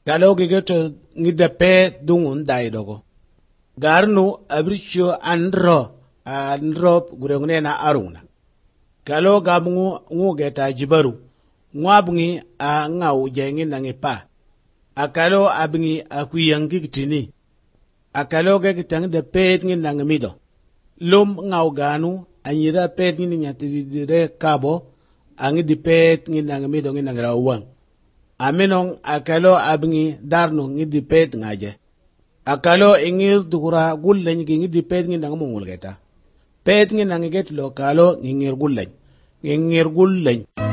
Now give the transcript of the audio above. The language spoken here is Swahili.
Kalo gigeto ngida pe dungun dai dogo. Garnu abricho andro gurengne na aruna. Kalo gamungu ngugeta jibaru. Ngwabngi a ngau jengi nangipa. Akalo abngi akuyangi kitini. Akalo gegitang de pet ngi nangmido. Lum ngau ganu anyira pet ngi nyatidire kabo angi di pet ngi nangmido ngi nangira uwang. Aminong akalo abngi darno ngi di pet ngaje. Akalo ingir dukura gulleny ngi di pet ngi nangmungul geta. Pet ngi nangiget lo kalo ngir gulleny. Ngir gulleny.